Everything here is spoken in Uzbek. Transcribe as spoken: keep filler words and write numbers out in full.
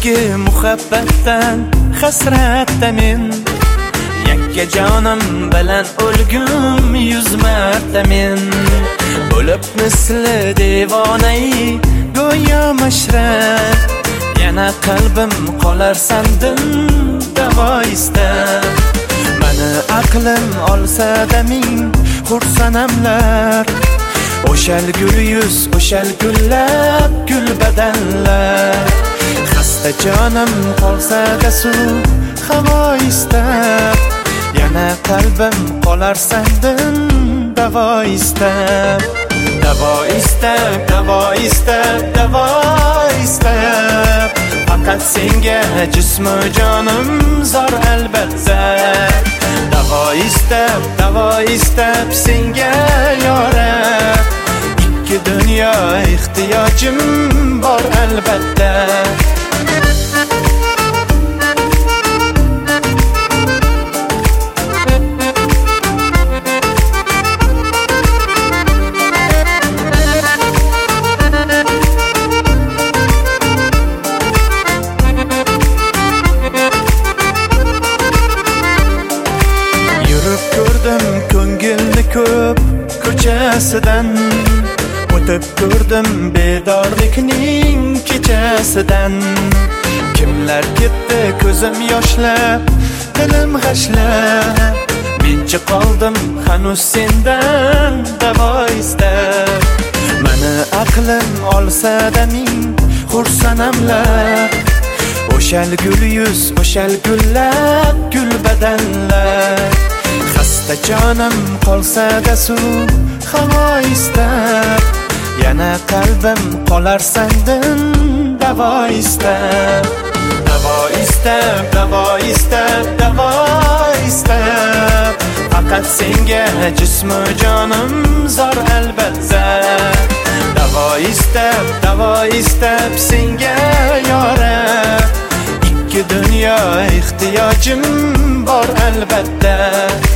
Eski muhabbatdan hasratda men yakka jonim bilan o'lgum yuz marta men bo'lib misli devonai go'yo mashrab yana qalbim qolar sandim davo istab mani aqlim olsa-da ming xursanamlar o'shal gul yuz o'shal gullab gul badanlar xasta jonim qolsa-da suv havo istab yana qalbim qolar sandim davo istab davo istab davo istab davo istab faqat senga jismu jonim zor albatta davo istab davo istab senga yorab ikki dunyo ehtiyojim bor albatta ko'ngilni ko'p ko'chasidan o'tib ko'rdim bedorlikning kechasidan kimlar ketdi ko'zim yoshlab dilim g'ashlab menchi qoldim hanuz sendan davo istab mani aqlim olsa-da ming xursanamlar o'shal gul yuz o'shal gullab gul badanlar xasta jonim qolsa-da suv havo istab yana qalbim qolar sandim davo istab davo istab davo istab davo istab faqat senga jismu jonim zor albatta davo istab davo istab senga yorab ikki dunyo ehtiyojim bor albatta